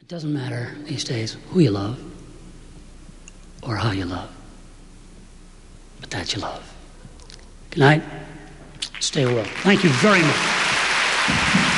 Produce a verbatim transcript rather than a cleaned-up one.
It doesn't matter these days who you love or how you love, but that you love. Good night. Stay well. Thank you very much.